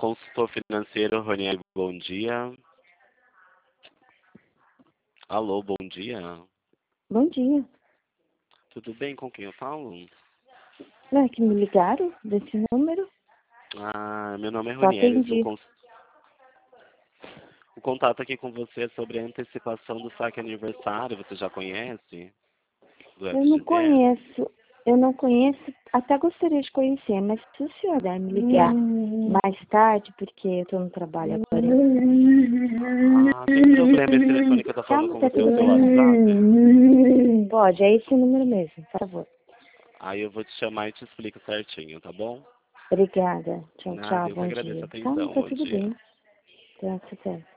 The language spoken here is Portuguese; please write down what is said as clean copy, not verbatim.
Consultor financeiro, Roniel, bom dia. Alô, bom dia. Bom dia. Tudo bem? Com quem eu falo? Não é que me ligaram desse número? Ah, meu nome é Só Roniel. atendi. O contato aqui com você é sobre a antecipação do saque aniversário. Você já conhece? Do Eu não conheço, até gostaria de conhecer, mas se o senhor der me ligar mais tarde, porque eu estou no trabalho agora. Ah, sem problema. Esse telefone que eu tô falando com Tá você é o tudo seu bem. WhatsApp? Pode, é esse número mesmo, por favor. Aí eu vou te chamar e te explico certinho, tá bom? Obrigada. Tchau, Nada, tchau, eu que bom agradeço a dia. atenção. Tá Bom tudo dia. bem. Graças a Deus.